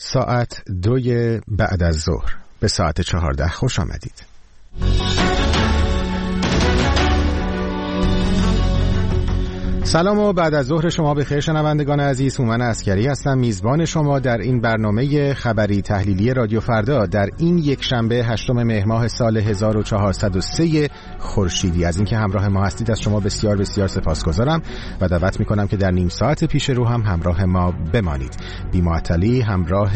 ساعت 2 بعد از ظهر به ساعت 14 خوش آمدید. سلام و بعد از ظهر شما بخیر شنوندگان عزیز. هومن عسکری هستم، میزبان شما در این برنامه خبری تحلیلی رادیو فردا در این یک شنبه 8 مهر ماه سال 1403 خورشیدی. از اینکه همراه ما هستید از شما بسیار بسیار سپاسگزارم و دعوت میکنم که در نیم ساعت پیش رو هم همراه ما بمانید. بی‌معطلی همراه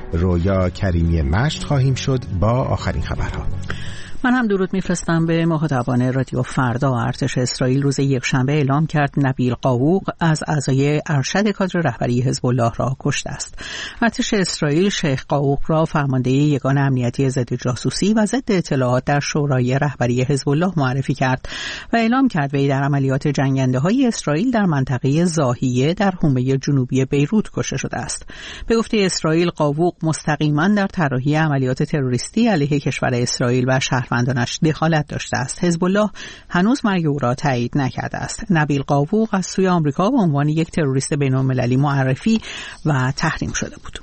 رویا کریمی مشت خواهیم شد با آخرین خبرها. من هم درود میفرستم به مخاطبان رادیو فردا. ارتش اسرائیل روز یکشنبه اعلام کرد نبیل قاووق از اعضای ارشد کادر رهبری حزب الله را کشته است. ارتش اسرائیل شیخ قاووق را فرمانده یگان امنیتی ضد جاسوسی و ضد اطلاعات در شورای رهبری حزب الله معرفی کرد و اعلام کرد وی در عملیات جنگنده‌های اسرائیل در منطقه ضاحیه در حومه جنوبی بیروت کشته شده است. به گفته اسرائیل قاووق مستقیما در طراحی عملیات تروریستی علیه کشور اسرائیل و شهروندانش دخالت داشته است. حزب الله هنوز مرگ او را تایید نکرده است. نبیل قاووق از سوی آمریکا به عنوان یک تروریست بین‌المللی معرفی و تحریم شده بود.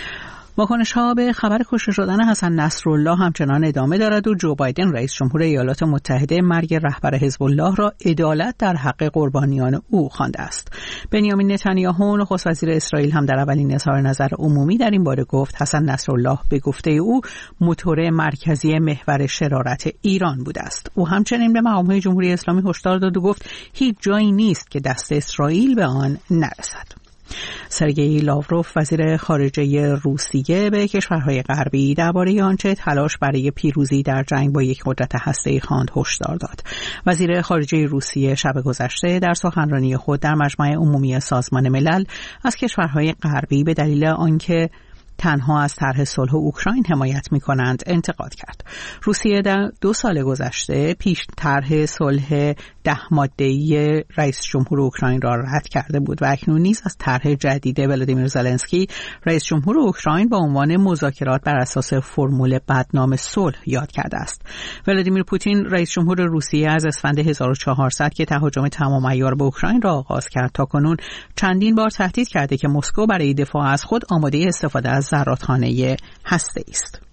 واکنش‌ها به خبر کشته شدن حسن نصرالله همچنان ادامه دارد و جو بایدن رئیس جمهور ایالات متحده مرگ رهبر حزب الله را عدالت در حق قربانیان او خوانده است. بنیامین نتانیاهو نخست وزیر اسرائیل هم در اولین اظهار نظر عمومی در این باره گفت حسن نصرالله به گفته او موتور مرکزی محور شرارت ایران بوده است. او همچنین به مقام‌های جمهوری اسلامی هشدار داد و گفت هیچ جایی نیست که دست اسرائیل به آن نرسد. سرگئی لاوروف وزیر خارجه روسیه به کشورهای غربی درباره آنچه تلاش برای پیروزی در جنگ با یک قدرت هسته‌ای خواند هشدار داد. وزیر خارجه روسیه شب گذشته در سخنرانی خود در مجمع عمومی سازمان ملل از کشورهای غربی به دلیل آنکه تنها از طرح صلح اوکراین حمایت می‌کنند انتقاد کرد. روسیه در 2 سال گذشته پیش طرح صلح 10 ماده‌ای رئیس جمهور اوکراین را رد کرده بود و اکنون نیز از طرح جدید ولادیمیر زلنسکی رئیس جمهور اوکراین با عنوان مذاکرات بر اساس فرمول بدنام صلح یاد کرده است. ولادیمیر پوتین رئیس جمهور روسیه از اسفند 1400 که تهاجم تمام عیار به اوکراین را آغاز کرد تاکنون چندین بار تهدید کرده که مسکو برای دفاع از خود آماده استفاده از زرادخانه هسته‌ای است.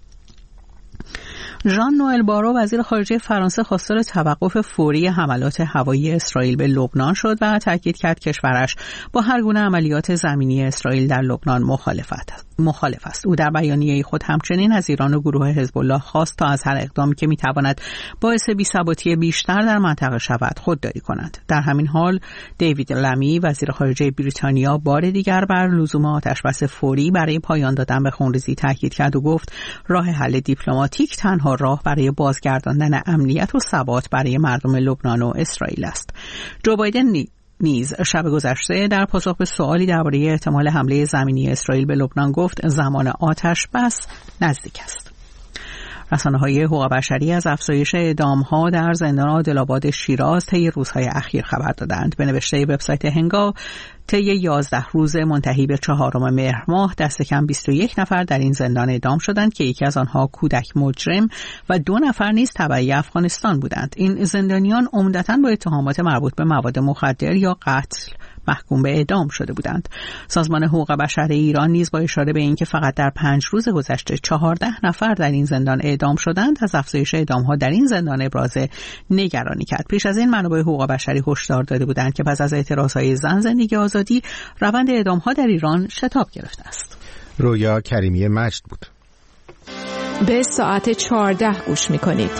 ژان نوئل بارو وزیر خارجه فرانسه خواستار توقف فوری حملات هوایی اسرائیل به لبنان شد و تاکید کرد کشورش با هر گونه عملیات زمینی اسرائیل در لبنان مخالف است. او در بیانیه خود همچنین از ایران و گروه حزب الله خواست تا از هر اقدامی که میتواند باعث بی‌ثباتی بیشتر در منطقه شود خودداری کنند. در همین حال دیوید لمی وزیر خارجه بریتانیا بار دیگر بر لزوم آتشبس فوری برای پایان دادن به خونریزی تاکید کرد و گفت راه حل دیپلماتیک تنها راه برای بازگرداندن امنیت و ثبات برای مردم لبنان و اسرائیل است. جو بایدن نیز شب گذشته در پاسخ به سوالی درباره احتمال حمله زمینی اسرائیل به لبنان گفت زمان آتش بس نزدیک است. رسانه‌های حقوق بشری از افزایش اعدام‌ها در زندان عادل‌آباد شیراز طی روزهای اخیر خبر دادند. به نوشته وبسایت هنگام طی 11 روز منتهی به 4 مهر ماه دست کم 21 نفر در این زندان اعدام شدند که یکی از آنها کودک مجرم و 2 نفر نیز تبعی افغانستان بودند. این زندانیان عمدتاً با اتهامات مربوط به مواد مخدر یا قتل محکوم به اعدام شده بودند. سازمان حقوق بشر ایران نیز با اشاره به اینکه فقط در 5 روز گذشته 14 نفر در این زندان اعدام شدند از افزایش اعدام‌ها در این زندان ابراز نگرانی کرد. پیش از این منابع حقوق بشری هشدار داده بودند که پس از اعتراض‌های زن زندگی آزادی روند اعدام‌ها در ایران شتاب گرفته است. رویا کریمی مجد بود. به ساعت 14 گوش می‌کنید.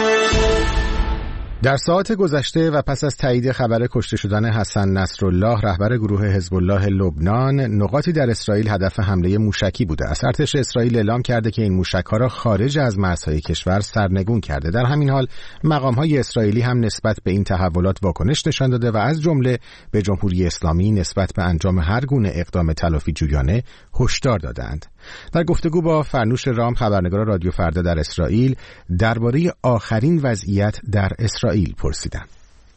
در ساعت گذشته و پس از تایید خبر کشته شدن حسن نصرالله رهبر گروه حزب الله لبنان، نقاطی در اسرائیل هدف حمله موشکی بوده است. ارتش اسرائیل اعلام کرده که این موشک‌ها را خارج از مرزهای کشور سرنگون کرده. در همین حال مقام‌های اسرائیلی هم نسبت به این تحولات واکنش نشان داده و از جمله به جمهوری اسلامی نسبت به انجام هر گونه اقدام تلافی جویانه هشدار دادند. در گفتگو با فرنوش رام خبرنگار رادیو فردا در اسرائیل درباره آخرین وضعیت در اسرائیل پرسیدم.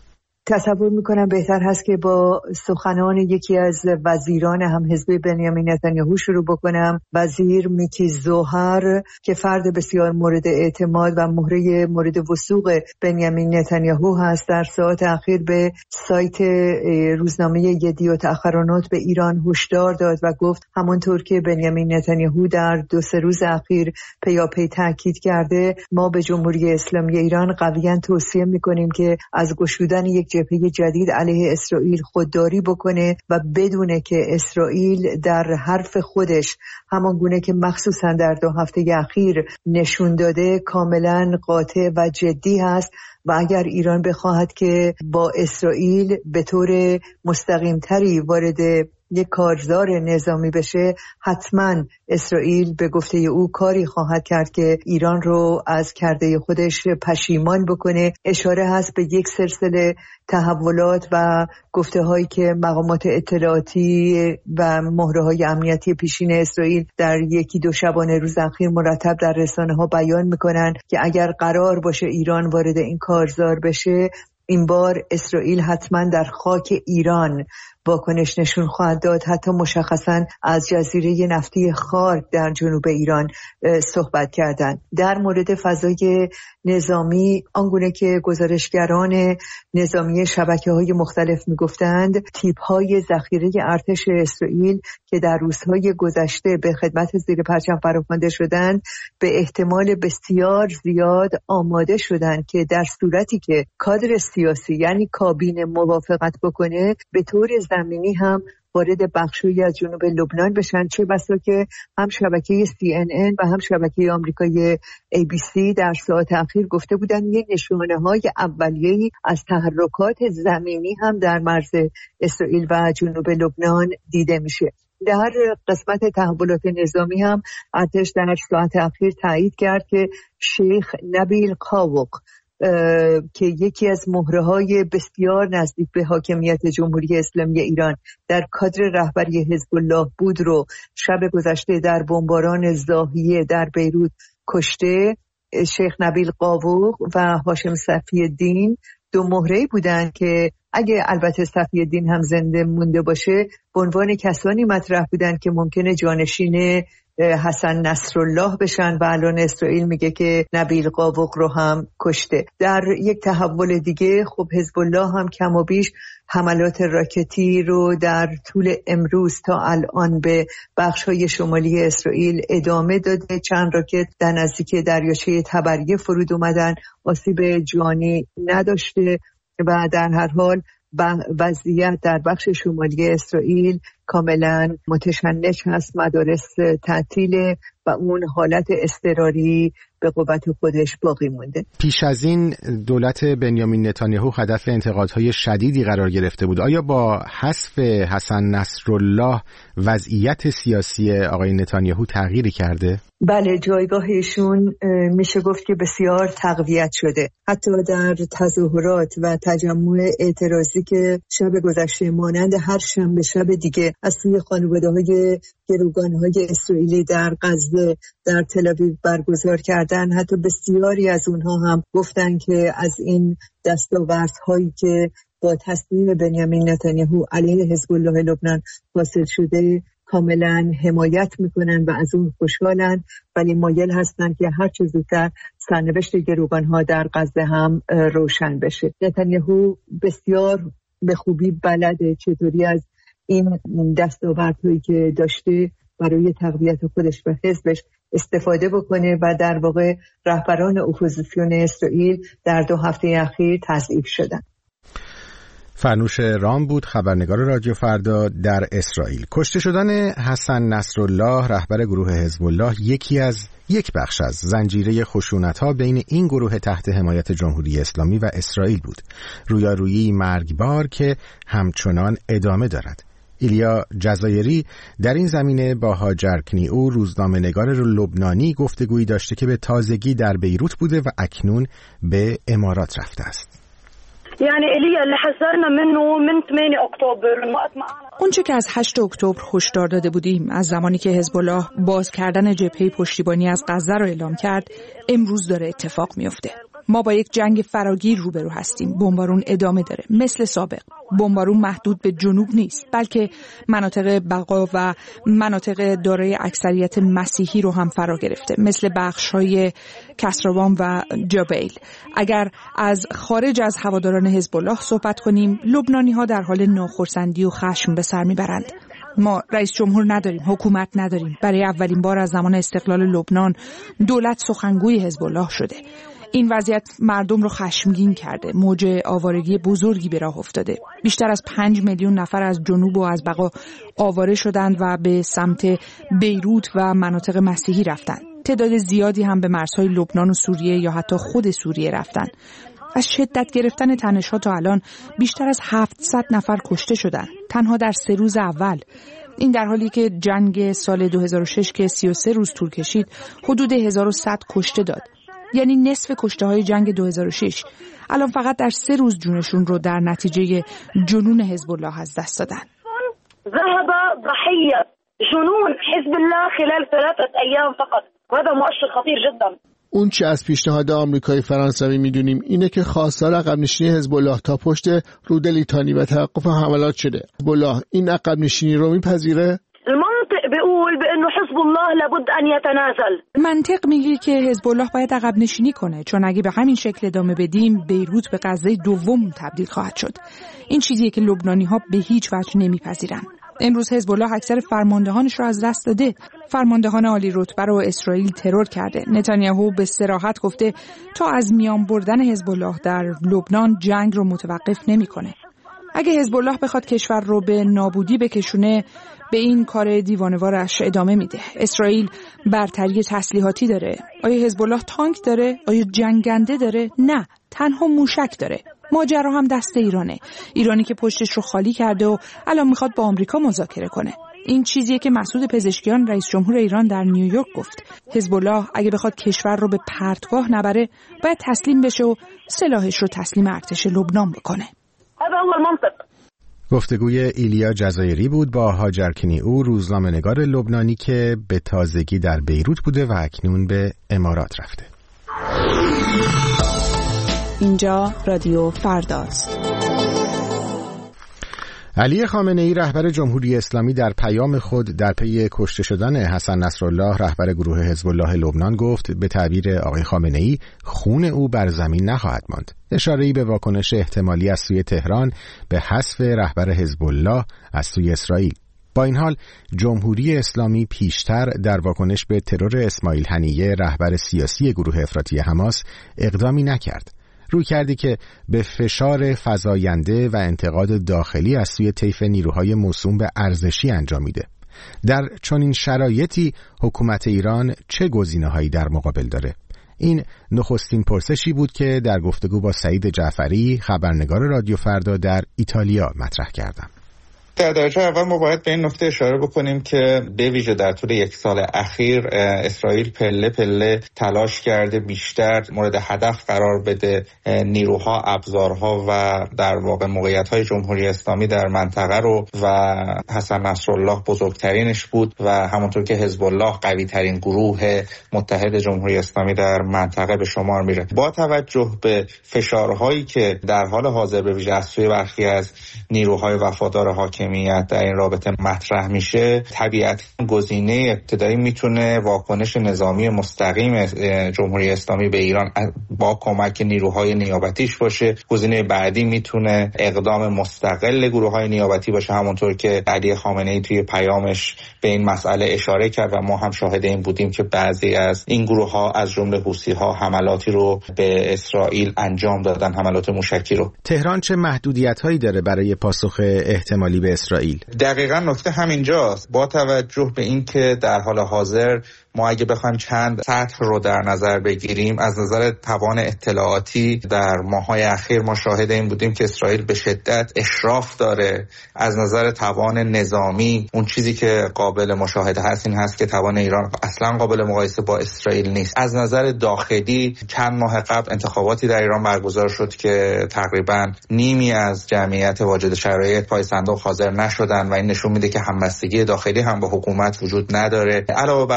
تصور میکنم بهتر هست که با سخنان یکی از وزیران هم حزب بنیامین نتانیاهو شروع بکنم. وزیر میکی زوهر که فرد بسیار مورد اعتماد و مهره مورد وثوق بنیامین نتانیاهو هست، در ساعات اخیر به سایت روزنامه یدیوت اخرانات به ایران هشدار داد و گفت همانطور که بنیامین نتانیاهو در 2-3 روز اخیر پیاپی تاکید کرده، ما به جمهوری اسلامی ایران قویاً توصیه میکنیم که از گشودن یک جبهه جدید علیه اسرائیل خودداری بکنه و بدونه که اسرائیل در حرف خودش همان گونه که مخصوصاً در 2 هفته اخیر نشون داده کاملاً قاطع و جدی هست و اگر ایران بخواهد که با اسرائیل به طور مستقیمتری وارد یک کارزار نظامی بشه، حتما اسرائیل به گفته او کاری خواهد کرد که ایران رو از کرده خودش پشیمان بکنه. اشاره هست به یک سلسله تحولات و گفته هایی که مقامات اطلاعاتی و مهره های امنیتی پیشین اسرائیل در 1-2 شبانه روز اخیر مرتب در رسانه ها بیان میکنن که اگر قرار باشه ایران وارد این کارزار بشه، این بار اسرائیل حتما در خاک ایران واکنش نشون خواهد داد. حتی مشخصا از جزیره نفتی خارک در جنوب ایران صحبت کردند. در مورد فضای نظامی، آنگونه که گزارشگران نظامی شبکه‌های مختلف میگفتند، تیپ‌های ذخیره ارتش اسرائیل که در روزهای گذشته به خدمت زیر پرچم فراخوانده شدند، به احتمال بسیار زیاد آماده شدند که در صورتی که کادر سیاسی یعنی کابینه موافقت بکنه، به طور زمینی هم وارد بخشی از جنوب لبنان بشن، چه بسا که هم شبکه CNN و هم شبکه آمریکای ABC در ساعت اخیر گفته بودن یک نشانه‌های اولیه‌ای از تحرکات زمینی هم در مرز اسرائیل و جنوب لبنان دیده میشه. در قسمت تحولات نظامی هم ارتش در ساعت اخیر تایید کرد که شیخ نبیل قاوق که یکی از مهره‌های بسیار نزدیک به حاکمیت جمهوری اسلامی ایران در کادر رهبری حزب الله بود رو شب گذشته در بمباران زاهیه در بیروت کشته. شیخ نبیل قاوق و هاشم صفی الدین 2 مهره‌ای بودند که اگه البته صفی الدین هم زنده مونده باشه به عنوان کسانی مطرح بودند که ممکنه جانشین حسن نصرالله بشن و الان اسرائیل میگه که نبیل قاوق رو هم کشته. در یک تحول دیگه خب حزب الله هم کم و بیش حملات راکتی رو در طول امروز تا الان به بخش‌های شمالی اسرائیل ادامه داده. چند راکت در نزدیک دریاچه تبریه فرود اومدن، آسیب جانی نداشته و در هر حال وضعیت در بخش شمالی اسرائیل کاملا متشنج هست. مدارس تعطیله و اون حالت اضطراری به قوت خودش باقی مونده. پیش از این دولت بنیامین نتانیاهو هدف انتقادهای شدیدی قرار گرفته بود. آیا با حذف حسن نصرالله وضعیت سیاسی آقای نتانیاهو تغییری کرده؟ بله، جایگاهشون میشه گفت که بسیار تقویت شده. حتی در تظاهرات و تجمع اعتراضی که شب گذشته مانند هر شنبه شب دیگه از سوی خانواده‌های گروگان‌های اسرائیلی در غزه در تل آویو برگزار کردن، حتی بسیاری از اونها هم گفتن که از این دستاوردهایی که با تصمیم بنیامین نتانیاهو علیه حزب الله لبنان حاصل شده کاملا حمایت میکنن و از اون خوشحالن، ولی مایل هستن که هر چه زودتر سرنوشت گروگان‌ها در غزه هم روشن بشه. نتانیاهو بسیار به خوبی بلده چطوری از این دستاوردهایی که داشته برای تقویت خودش و حزبش استفاده بکنه و در واقع رهبران اپوزیسیون اسرائیل در 2 هفته اخیر تضعیف شدن. فرنوش رام بود، خبرنگار رادیو فردا در اسرائیل. کشته شدن حسن نصرالله رهبر گروه حزب الله یک بخش از زنجیره خشونت‌ها بین این گروه تحت حمایت جمهوری اسلامی و اسرائیل بود. رویارویی مرگبار که همچنان ادامه دارد. ایلیا جزایری در این زمینه با هاجر کنیعو روزنامه‌نگار لبنانی گفتگویی داشته که به تازگی در بیروت بوده و اکنون به امارات رفته است. یعنی ایلیا اللي حذرنا منه من 8 اکتبر، اونچه که از 8 اکتبر هشدار داده بودیم از زمانی که حزب الله باز کردن جبهه پشتیبانی از غزه رو اعلام کرد امروز داره اتفاق میفته. ما با یک جنگ فراگیر روبرو هستیم. بمبارون ادامه داره مثل سابق. بمبارون محدود به جنوب نیست، بلکه مناطق بقا و مناطق دارای اکثریت مسیحی رو هم فرا گرفته، مثل بخش‌های کسروان و جابیل. اگر از خارج از هواداران حزب الله صحبت کنیم، لبنانی‌ها در حال ناخرسندی و خشم به سر میبرند. ما رئیس جمهور نداریم، حکومت نداریم. برای اولین بار از زمان استقلال لبنان دولت سخنگوی حزب الله شده. این وضعیت مردم رو خشمگین کرده. موج آوارگی بزرگی به راه افتاده. بیشتر از 5 میلیون نفر از جنوب و از بقا آواره شدند و به سمت بیروت و مناطق مسیحی رفتند. تعداد زیادی هم به مرزهای لبنان و سوریه یا حتی خود سوریه رفتند. از شدت گرفتن تنش‌ها تا الان بیشتر از 700 نفر کشته شدند، تنها در 3 روز اول. این در حالی که جنگ سال 2006 که 33 روز طول کشید حدود 1100 کشته داد. یعنی نصف کشته‌های جنگ 2006 الان فقط در 3 روز جونشون رو در نتیجه جنون حزب الله از دست دادن. ذهب ضحية جنون حزب الله خلال 3 أيام فقط. وهذا مؤشر خطير جدا. اون چی از پیشنهاد آمریکایی فرانسوی میدونیم اینه که خواستار عقب نشینی حزب الله تا پشت رود لیتانی و توقف حملات شده. حزب الله این عقب نشینی رو میپذیره؟ المنطق بيقول بانه حزب الله لابد ان يتنازل. منطق میگه که حزب الله باید عقب نشینی کنه، چون اگه به همین شکل ادامه بدیم بیروت به غزه دوم تبدیل خواهد شد. این چیزیه که لبنانی‌ها به هیچ وجه نمیپذیرن. امروز حزب الله اکثر فرماندهانش رو از دست داده. فرماندهان عالی رتبه رو اسرائیل ترور کرده. نتانیاهو به صراحت گفته تا از میان بردن حزب الله در لبنان جنگ رو متوقف نمیکنه. اگه حزب الله بخواد کشور رو به نابودی بکشونه، به این کار دیوانه‌وارش ادامه میده. اسرائیل برتری تسلیحاتی داره. آیا حزب الله تانک داره؟ آیا جنگنده داره؟ نه، تنها موشک داره. ماجرا هم دست ایرانه. ایرانی که پشتش رو خالی کرده و الان میخواد با آمریکا مذاکره کنه. این چیزیه که مسعود پزشکیان رئیس جمهور ایران در نیویورک گفت. حزب الله اگه بخواد کشور رو به پرتگاه نبره، باید تسلیم بشه و سلاحش رو تسلیم ارتش لبنان بکنه. هذا هو المنطق. گفتگوی ایلیا جزایری بود با هاجر کنیعو، روزنامه‌نگار لبنانی که به تازگی در بیروت بوده و اکنون به امارات رفته. اینجا رادیو فرداست. علی خامنه‌ای رهبر جمهوری اسلامی در پیام خود در پی کشته شدن حسن نصرالله رهبر گروه حزب الله لبنان گفت به تعبیر آقای خامنه‌ای خون او بر زمین نخواهد ماند. اشاره‌ای به واکنش احتمالی از سوی تهران به حذف رهبر حزب الله از سوی اسرائیل. با این حال جمهوری اسلامی پیشتر در واکنش به ترور اسماعیل هنیه رهبر سیاسی گروه افراطی حماس اقدامی نکرد. روی کردی که به فشار فزاینده و انتقاد داخلی از سوی طیف نیروهای موسوم به ارزشی انجام میده. در چنین شرایطی حکومت ایران چه گزینه‌هایی در مقابل داره؟ این نخستین پرسشی بود که در گفتگو با سعید جعفری خبرنگار رادیو فردا در ایتالیا مطرح کردم. در درجه اول ما باید به این نکته اشاره بکنیم که به ویژه در طول 1 سال اخیر اسرائیل پله پله تلاش کرده بیشتر مورد هدف قرار بده نیروها، ابزارها و در واقع موقعیت‌های جمهوری اسلامی در منطقه رو و حسن نصرالله بزرگترینش بود و همونطور که حزب الله قوی‌ترین گروه متحد جمهوری اسلامی در منطقه به شمار میره. با توجه به فشارهایی که در حال حاضر به ویژه از سوی برخی از نیروهای وفادار حاکمیت در این رابطه مطرح میشه، طبیعتاً گزینه ابتدایی میتونه واکنش نظامی مستقیم جمهوری اسلامی به ایران با کمک نیروهای نیابتیش باشه. گزینه بعدی میتونه اقدام مستقل گروههای نیابتی باشه، همونطور که علی خامنه‌ای توی پیامش به این مسئله اشاره کرد و ما هم شاهد این بودیم که بعضی از این گروه‌ها از جمله حوثی‌ها حملاتی رو به اسرائیل انجام دادن، حملات موشکی رو. تهران چه محدودیت‌هایی داره برای پاسخ احتمالی به اسرائیل؟ دقیقاً نکته همینجاست. با توجه به این که در حال حاضر ما اگه بخوایم چند سطح رو در نظر بگیریم، از نظر توان اطلاعاتی در ماه‌های اخیر ما شاهد این بودیم که اسرائیل به شدت اشراف داره. از نظر توان نظامی اون چیزی که قابل مشاهده هست این هست که توان ایران اصلا قابل مقایسه با اسرائیل نیست. از نظر داخلی چند ماه قبل انتخاباتی در ایران برگزار شد که تقریباً نیمی از جمعیت واجد شرایط پای صندوق حاضر نشدن و این نشون میده که همبستگی داخلی هم با حکومت وجود نداره. علاوه بر اون اسرائیل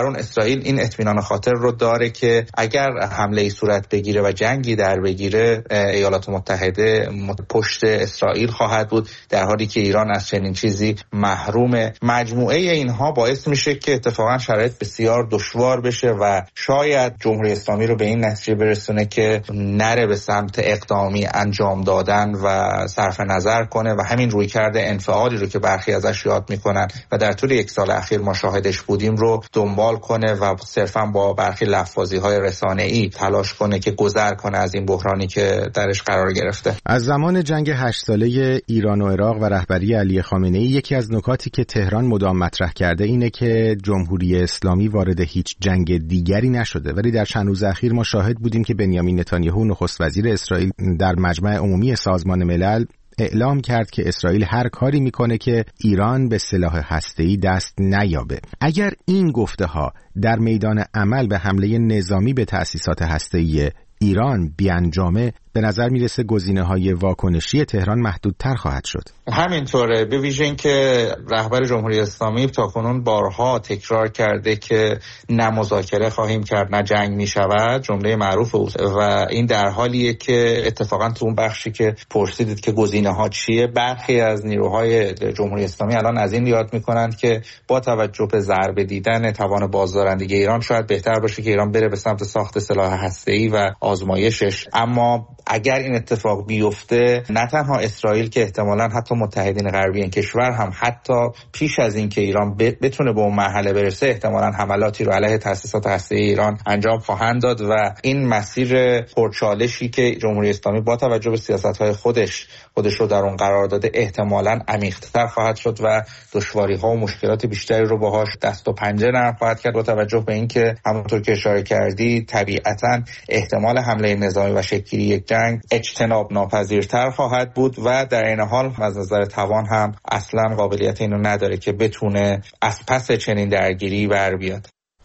اسرائیل این اطمینان خاطر رو داره که اگر حمله صورت بگیره و جنگی در بگیره، ایالات متحده پشت اسرائیل خواهد بود، در حالی که ایران از چنین چیزی محرومه. مجموعه اینها باعث میشه که اتفاقا شرایط بسیار دشوار بشه و شاید جمهوری اسلامی رو به این نتیجه برسونه که نره به سمت اقدامی انجام دادن و صرف نظر کنه و همین رویکرد انفعالی رو که برخی ازش یاد میکنن و در طول یک سال اخیر ما شاهدش بودیم رو دنبال کنه و صرفا با برخی لفاظی‌های رسانه‌ای تلاش کنه که گذر کنه از این بحرانی که درش قرار گرفته. از زمان جنگ 8 ساله ایران و عراق و رهبری علی خامنه‌ای یکی از نکاتی که تهران مدام مطرح کرده اینه که جمهوری اسلامی وارد هیچ جنگ دیگری نشده، ولی در چند روز اخیر ما شاهد بودیم که بنیامین نتانیاهو نخست وزیر اسرائیل در مجمع عمومی سازمان ملل اعلام کرد که اسرائیل هر کاری میکنه که ایران به سلاح هسته‌ای دست نیابه. اگر این گفته‌ها در میدان عمل به حمله نظامی به تأسیسات هسته‌ای ایران بیانجامه، به نظر میرسه گزینه‌های واکنشی تهران محدودتر خواهد شد. همینطوره، به ویژه این که رهبر جمهوری اسلامی تاکنون بارها تکرار کرده که نه مذاکره خواهیم کرد نه جنگ میشود، جمله معروف اوست و این در حالیه که اتفاقا تو اون بخشی که پرسیدید که گزینه‌ها چیه، برخی از نیروهای جمهوری اسلامی الان از این یاد میکنند که با توجه به ضربه دیدن توان بازدارندگی ایران شاید بهتر باشه که ایران بره به سمت ساخت سلاح هسته‌ای و آزمایشش. اما اگر این اتفاق بیفته، نه تنها اسرائیل که احتمالاً حتی متحدین غربی این کشور هم حتی پیش از این که ایران بتونه به اون مرحله برسه احتمالاً حملاتی رو علیه تأسیسات هسته‌ای ایران انجام خواهند داد و این مسیر پرچالشی که جمهوری اسلامی با توجه به سیاست‌های خودش رو در اون قرار داده احتمالاً عمیق‌تر خواهد شد و دشواری‌ها و مشکلات بیشتری رو باهاش دست و پنجه نرم خواهد کرد، با توجه به اینکه همونطور که اشاره کردی طبیعتاً احتمال حمله نظامی و شکلی یک جنگ اجتناب ناپذیرتر خواهد بود و در این حال از نظر توان هم اصلا قابلیت اینو نداره که بتونه از پس چنین درگیری بر بیاد.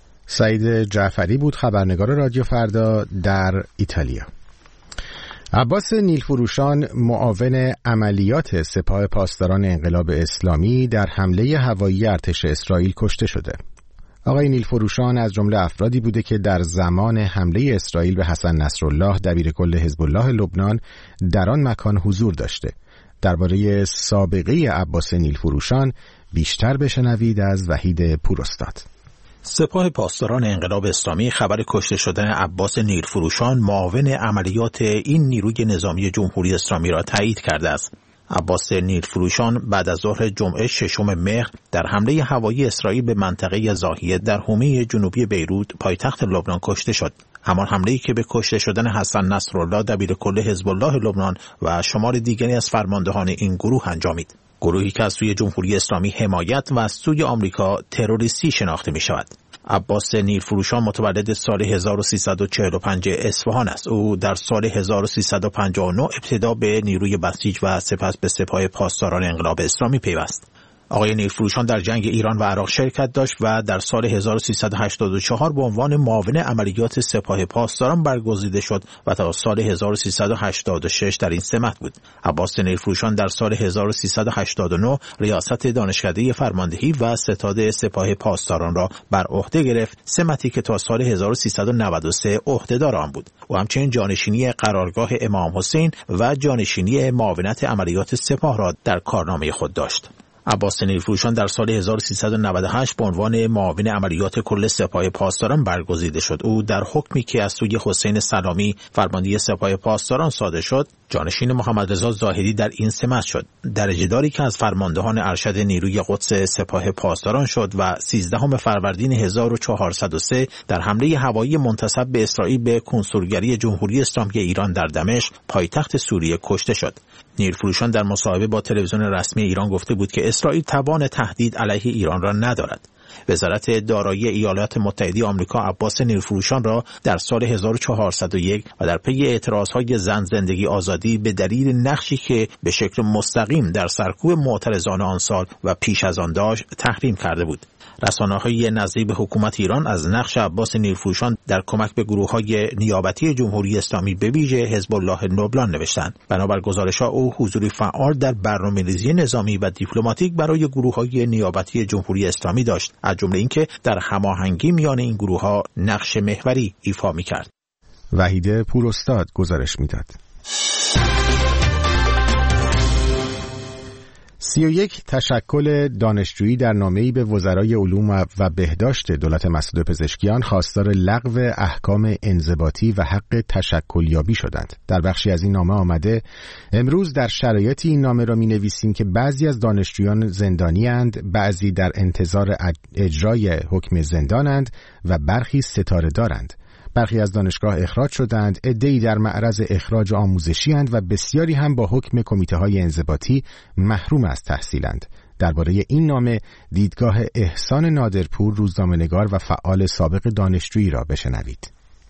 سعید جعفری بود، خبرنگار رادیو فردا در ایتالیا. عباس نیلفروشان، معاون عملیات سپاه پاسداران انقلاب اسلامی، در حمله هوایی ارتش اسرائیل کشته شده. آقای نیلفروشان از جمله افرادی بوده که در زمان حمله اسرائیل به حسن نصرالله دبیرکل حزب الله لبنان در آن مکان حضور داشته. درباره سابقه عباس نیلفروشان بیشتر بشنوید از وحید پوراستاد. سپاه پاسداران انقلاب اسلامی خبر کشته شدن عباس نیلفروشان، معاون عملیات این نیروی نظامی جمهوری اسلامی را تایید کرده است. عباس نیلفروشان بعد از ظهر جمعه 6 مهر در حمله هوایی اسرائیل به منطقه زاهیه در حومه جنوبی بیروت پایتخت لبنان کشته شد. همان حمله‌ای که به کشته شدن حسن نصرالله دبیرکل حزب الله لبنان و شمار دیگری از فرماندهان این گروه انجامید. گروهی که از سوی جمهوری اسلامی حمایت و از سوی آمریکا تروریستی شناخته می شود. عباس نیلفروشان متولد سال 1345 اصفهان است. او در سال 1359 ابتدا به نیروی بسیج و سپس به سپاه پاسداران انقلاب اسلامی پیوست. آقای نیلفروشان در جنگ ایران و عراق شرکت داشت و در سال 1384 به عنوان معاون عملیات سپاه پاسداران برگزیده شد و تا سال 1386 در این سمت بود. عباس نیلفروشان در سال 1389 ریاست دانشکده فرماندهی و ستاد سپاه پاسداران را بر عهده گرفت، سمتی که تا سال 1393 عهدهدار آن بود. او همچنین جانشینی قرارگاه امام حسین و جانشینی معاونت عملیات سپاه را در کارنامه خود داشت. عباس نیلفروشان در سال 1398 به عنوان معاون عملیات کل سپاه پاسداران برگزیده شد. او در حکمی که از سوی حسین سلامی فرماندهی سپاه پاسداران صادر شد، جانشین محمد رضا زاهدی در این سمت شد. درجه داری که از فرماندهان ارشد نیروی قدس سپاه پاسداران شد و 13 فروردین 1403 در حمله هوایی منتسب به اسرائیل به کنسولگری جمهوری اسلامی ایران در دمشق پایتخت سوریه کشته شد. نیلفروشان در مصاحبه با تلویزیون رسمی ایران گفته بود که اسرائیل توان تهدید علیه ایران را ندارد. وزارت دارایی ایالات متحده آمریکا عباس نیلفروشان را در سال 1401 و در پی اعتراضهای زن زندگی آزادی به دلیل نقشی که به شکل مستقیم در سرکوب معترضان آن سال و پیش از آن داشت تحریم کرده بود. رسانه‌های نزدیک به حکومت ایران از نقش عباس نیرفروشان در کمک به گروه‌های نیابتی جمهوری اسلامی به ویژه حزب الله لبنان نوشتند. بنابر گزارش‌ها او حضوری فعال در برنامه‌ریزی نظامی و دیپلماتیک برای گروه‌های نیابتی جمهوری اسلامی داشت، از جمله اینکه در هماهنگی میان این گروه‌ها نقش محوری ایفا می‌کرد. وحید پوراستاد گزارش می‌داد. 31 تشکل دانشجویی در نامه‌ای به وزرای علوم و بهداشت دولت مسعود پزشکیان خواستار لغو احکام انضباطی و حق تشکلیابی شدند. در بخشی از این نامه آمده: امروز در شرایطی این نامه را می‌نویسیم که بعضی از دانشجویان زندانی‌اند، بعضی در انتظار اجرای حکم زندانند و برخی ستاره دارند. برخی از دانشگاه اخراج شدند، عده‌ای در معرض اخراج آموزشی اند و بسیاری هم با حکم کمیته‌های انضباطی محروم از تحصیلند. درباره این نامه دیدگاه احسان نادرپور، روزنامه‌نگار و فعال سابق دانشجویی را بشنوید.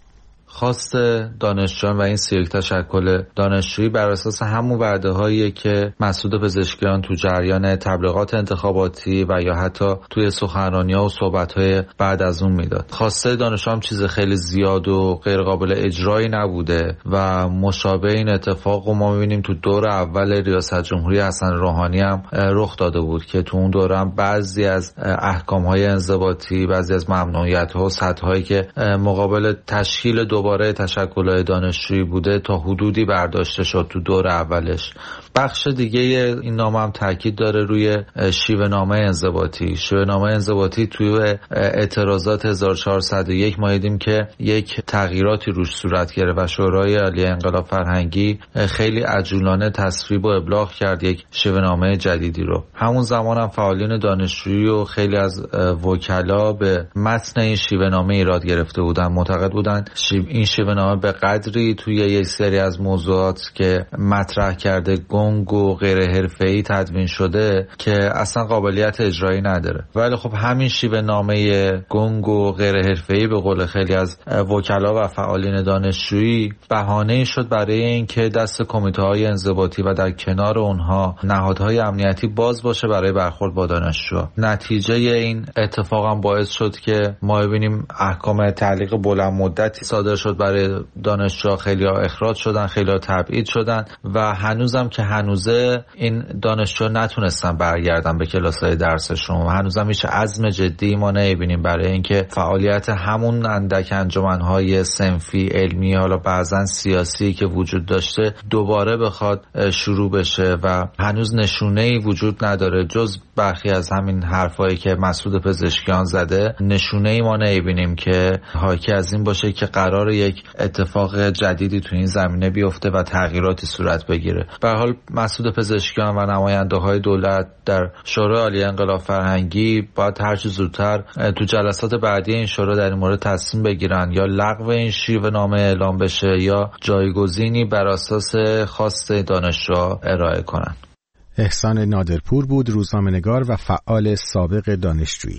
خواست دانشجویان و این 31 تشکل دانشجویی بر اساس همون وعده‌هایی که مسعود پزشکیان تو جریان تبلیغات انتخاباتی و یا حتی توی سخنرانی‌ها و صحبت‌های بعد از اون میداد. خواسته دانشجویان چیز خیلی زیاد و غیر قابل اجرایی نبوده و مشابه این اتفاق رو ما می‌بینیم تو دور اول ریاست جمهوری حسن روحانی هم رخ داده بود که تو اون دوره هم بعضی از احکام‌های انضباطی، بعضی از ممنوعیت‌ها و سدهایی که مقابل تشکیل دوباره تشکل‌های دانشجویی بوده تا حدودی برداشته شد تو دور اولش. بخش دیگه این نامه هم تاکید داره روی شیوه نامه انضباطی. شیوه نامه انضباطی توی اعتراضات 1401 ما دیدیم که یک تغییراتی روش صورت گرفت و شورای عالی انقلاب فرهنگی خیلی عجولانه تصویب و ابلاغ کرد یک شیوه نامه جدیدی رو. همون زمان هم فعالین دانشجویی و خیلی از وکلا به متن این شیوه نامه ایراد گرفته بودن، معتقد بودن این شیوه نامه به قدری توی یک سری از موضوعات که مطرح کرده گنگ و غیر حرفه‌ای تدوین شده که اصلا قابلیت اجرایی نداره. ولی خب همین شیوه نامه گنگ و غیر حرفه‌ای به قول خیلی از وکلا و فعالین دانشجویی بهانه‌ای شد برای اینکه دست کمیته‌های انضباطی و در کنار اونها نهادهای امنیتی باز باشه برای برخورد با دانشجوها. نتیجه این اتفاق هم باعث شد که ما ببینیم احکام تعلیق بلند مدتی صادر شد برای دانشجوها، خیلی‌ها اخراج شدن، خیلی‌ها تبعید شدن و هنوزم که هنوزه این دانشجوها نتونستن برگردن به کلاس‌های درسشون و هنوزم هیچ عزم جدی ما نمی‌بینیم برای اینکه فعالیت همون اندک انجمن‌های صنفی علمی حالا بعضن سیاسی که وجود داشته دوباره بخواد شروع بشه و هنوز نشونه‌ای وجود نداره جز برخی از همین حرفایی که مسعود پزشکیان زده. نشونه‌ای ما نمی‌بینیم که حاکی از این باشه که قرار یک اتفاق جدیدی تو این زمینه بیفته و تغییراتی صورت بگیره. به هر حال مسعود پزشکیان و نماینده‌های دولت در شورای عالی انقلاب فرهنگی باید هر چه زودتر تو جلسات بعدی این شورا در این مورد تصمیم بگیرن یا لغو این شیوه نامه اعلام بشه یا جایگزینی بر اساس خواست دانشجوها ارائه کنن. احسان نادرپور بود، روزنامه‌نگار و فعال سابق دانشجویی.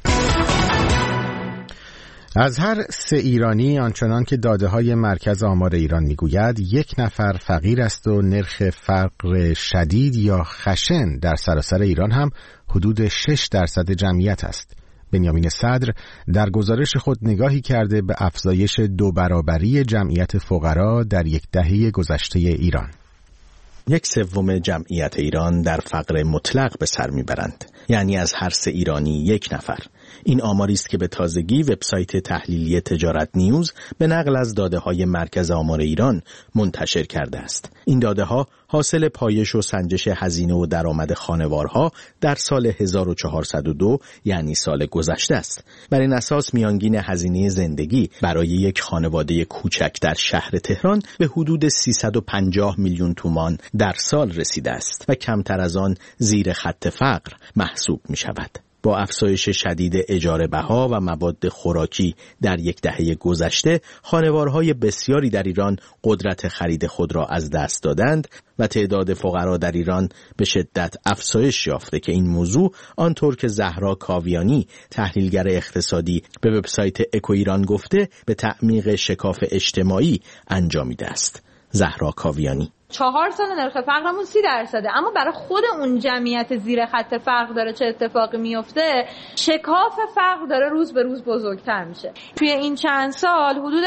از هر 3 ایرانی آنچنان که داده‌های مرکز آمار ایران میگوید 1 نفر فقیر است و نرخ فقر شدید یا خشن در سراسر ایران هم حدود 6% جمعیت است. بنیامین صدر در گزارش خود نگاهی کرده به افزایش 2 برابری جمعیت فقرا در 10 دهه گذشته ایران. 1/3 جمعیت ایران در فقر مطلق به سر میبرند، یعنی از هر 3 ایرانی 1 نفر. این آماری است که به تازگی وبسایت تحلیلی تجارت نیوز به نقل از داده‌های مرکز آمار ایران منتشر کرده است. این داده‌ها حاصل پایش و سنجش هزینه و درآمد خانوارها در سال 1402 یعنی سال گذشته است. بر این اساس میانگین هزینه زندگی برای یک خانواده کوچک در شهر تهران به حدود 350 میلیون تومان در سال رسیده است و کمتر از آن زیر خط فقر محسوب می شود. با افزایش شدید اجاره بها و مواد خوراکی در 10 دهه گذشته، خانوارهای بسیاری در ایران قدرت خرید خود را از دست دادند و تعداد فقرا در ایران به شدت افزایش یافته که این موضوع آنطور که زهرا کاویانی تحلیلگر اقتصادی به وبسایت اکو ایران گفته به تعمیق شکاف اجتماعی انجامیده است. زهرا کاویانی: 4 سال نرخ فقرمون 30%، اما برای خود اون جمعیت زیر خط فقر داره چه اتفاقی میفته؟ شکاف فقر داره روز به روز بزرگتر میشه. توی این چند سال حدود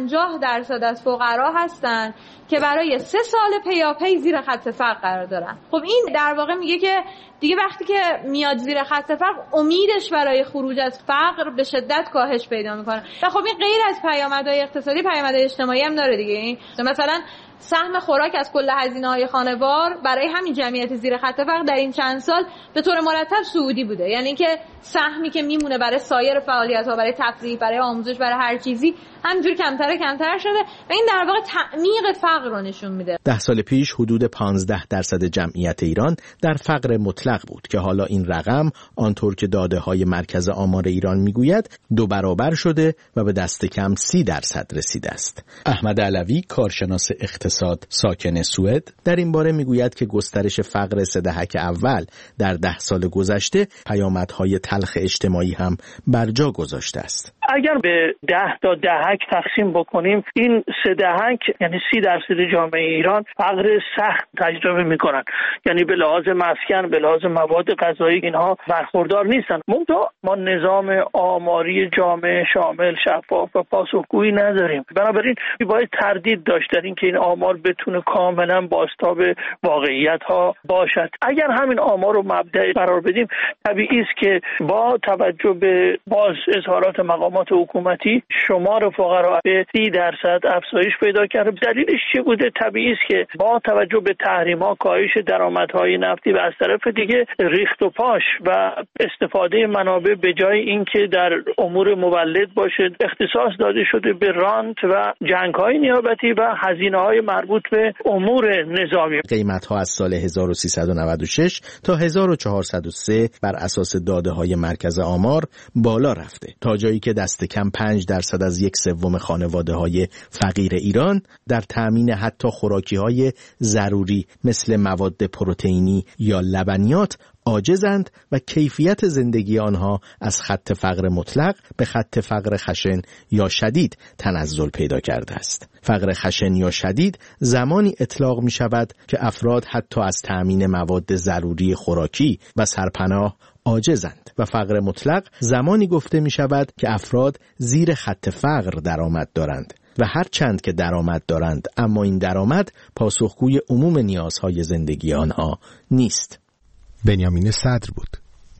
50% از فقرا هستن که برای 3 سال پیاپی زیر خط فقر قرار دارن. خب این در واقع میگه که دیگه وقتی که میاد زیر خط فقر امیدش برای خروج از فقر به شدت کاهش پیدا میکنه و خب این غیر از پیامدهای اقتصادی پیامدهای اجتماعی هم داره دیگه. مثلا سهم خوراک از کل هزینه‌های خانوار برای همین جمعیت زیر خط فقر در این چند سال به طور مرتب صعودی بوده، یعنی اینکه سهمی که میمونه برای سایر فعالیت‌ها، برای تفریح، برای آموزش، برای هر چیزی همینجوری کمتر شده و این در واقع تعمیق فقر رو نشون میده. 10 سال پیش حدود 15% جمعیت ایران در فقر مطلق بود که حالا این رقم آنطور که داده‌های مرکز آمار ایران میگوید 2 برابر شده و به دست کم 30% رسیده است. احمد علوی، کارشناس اقتصاد ساکن سوئد، در این باره میگوید که گسترش فقر 3 دهک اول در 10 سال گذشته پیامدهای تلخ اجتماعی هم بر جا گذاشته است. اگر به 10 تا دهک تقسیم بکنیم، این 3 دهک یعنی 30% جامعه ایران فقر سخت تجربه میکنن، یعنی به لحاظ مسکن، به لحاظ مواد غذایی اینها برخوردار نیستن. منتها ما نظام آماری جامع شامل، شفاف و پاسخگویی نداریم. بنابراین باید تردید داشت در این که این آمار بتونه کاملا بازتاب واقعیت ها باشد. اگر همین آمار رو مبدأ قرار بدیم، طبیعی است که با توجه به باز اظهارات مقامات حکومتی شمار فقرا به 30% افزایش پیدا کرده. دلیلش چی بوده؟ طبیعی است که با توجه به تحریم‌ها، کاهش درآمدهای نفتی و از طرف دیگه ریخت و پاش و استفاده منابع به جای اینکه در امور مولد باشه اختصاص داده شده به رانت و جنگ‌های نیابتی و هزینه‌های مربوط به امور نظامی. قیمت‌ها از سال 1396 تا 1403 بر اساس داده‌های مرکز آمار بالا رفته، تا جایی که دست کم 5% از 1/3 خانواده‌های فقیر ایران در تأمین حتی خوراکی‌های ضروری مثل مواد پروتئینی یا لبنیات عاجزند و کیفیت زندگی آنها از خط فقر مطلق به خط فقر خشن یا شدید تنزل پیدا کرده است. فقر خشن یا شدید زمانی اطلاق می شود که افراد حتی از تأمین مواد ضروری خوراکی و سرپناه عاجزند و فقر مطلق زمانی گفته می شود که افراد زیر خط فقر درآمد دارند و هر چند که درآمد دارند اما این درآمد پاسخگوی عموم نیازهای زندگی آنها نیست. بنیامین صدر بود.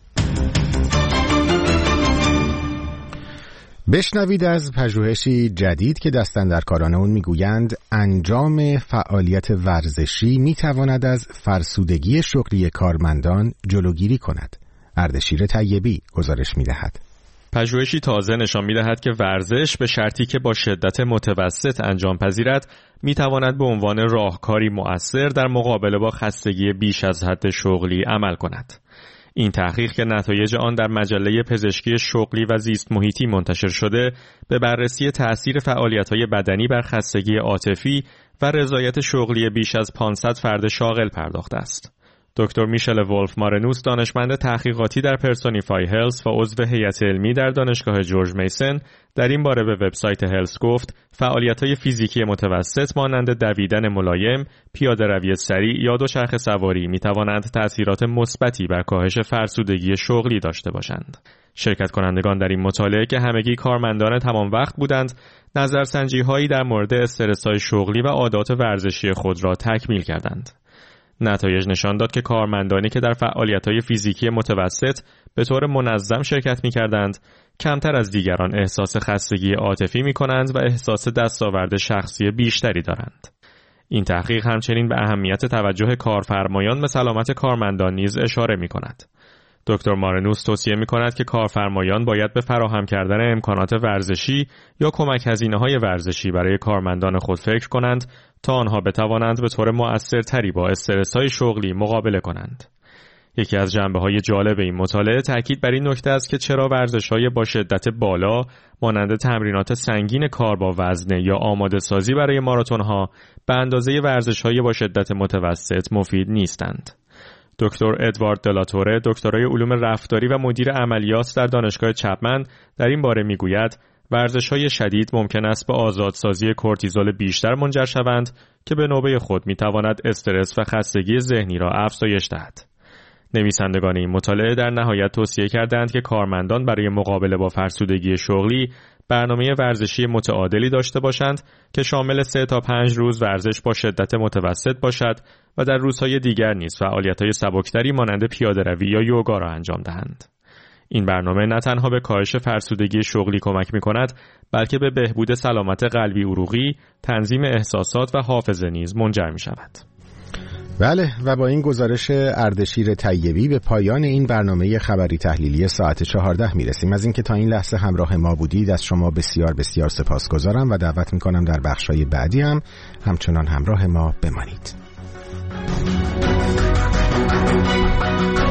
بشنوید از پژوهشی جدید که دستاندرکاران اون میگویند انجام فعالیت ورزشی میتواند از فرسودگی شغلی کارمندان جلوگیری کند. اردشیر طیبی گزارش میدهد. پژوهشی تازه نشان می‌دهد که ورزش به شرطی که با شدت متوسط انجام پذیرد می‌تواند به عنوان راهکاری مؤثر در مقابله با خستگی بیش از حد شغلی عمل کند. این تحقیق که نتایج آن در مجله پزشکی شغلی و زیست محیطی منتشر شده، به بررسی تأثیر فعالیت‌های بدنی بر خستگی عاطفی و رضایت شغلی بیش از 500 فرد شاغل پرداخته است. دکتر میشل ولف مارنوس، دانشمند تحقیقاتی در پرسونیفای هلس و عضو هیئت علمی در دانشگاه جورج میسن، در این باره به وبسایت هلس گفت فعالیت‌های فیزیکی متوسط مانند دویدن ملایم، پیاده‌روی سریع یا دوچرخه سواری می‌توانند تأثیرات مثبتی بر کاهش فرسودگی شغلی داشته باشند. شرکت کنندگان در این مطالعه که همگی کارمندان تمام وقت بودند، نظرسنجی‌هایی در مورد استرس‌های شغلی و عادات ورزشی خود را تکمیل کردند. نتایج نشان داد که کارمندانی که در فعالیت‌های فیزیکی متوسط به طور منظم شرکت می‌کردند، کمتر از دیگران احساس خستگی عاطفی می‌کنند و احساس دستاورد شخصی بیشتری دارند. این تحقیق همچنین به اهمیت توجه کارفرمایان به سلامت کارمندان نیز اشاره می‌کند. دکتر مارنوس توصیه می‌کند که کارفرمایان باید به فراهم کردن امکانات ورزشی یا کمک هزینه‌های ورزشی برای کارمندان خود فکر کنند تا آنها بتوانند به طور مؤثرتری با استرس‌های شغلی مقابله کنند. یکی از جنبه‌های جالب این مطالعه تاکید بر این نکته است که چرا ورزش‌های با شدت بالا مانند تمرینات سنگین کار با وزنه یا آماده سازی برای ماراتون‌ها به اندازه ورزش‌های با شدت متوسط مفید نیستند. دکتر ادوارد دلاتوره، دکترای علوم رفتاری و مدیر عملیات در دانشگاه چپمن، در این باره میگوید ورزش‌های شدید ممکن است به آزادسازی کورتیزول بیشتر منجر شوند که به نوبه خود می‌تواند استرس و خستگی ذهنی را افزایش دهد. نویسندگان این مطالعه در نهایت توصیه کردند که کارمندان برای مقابله با فرسودگی شغلی برنامه ورزشی متعادلی داشته باشند که شامل 3 تا 5 روز ورزش با شدت متوسط باشد و در روزهای دیگر نیز فعالیت‌های سبکتری مانند پیاده‌روی یا یوگا را انجام دهند. این برنامه نه تنها به کاهش فرسودگی شغلی کمک می‌کند، بلکه به بهبود سلامت قلبی عروقی، تنظیم احساسات و حافظه نیز منجر می‌شود. بله، و با این گزارش اردشیر طیبی به پایان این برنامه خبری تحلیلی ساعت 14 میرسیم. از اینکه تا این لحظه همراه ما بودید از شما بسیار بسیار سپاسگزارم و دعوت میکنم در بخش‌های بعدی هم همچنان همراه ما بمانید.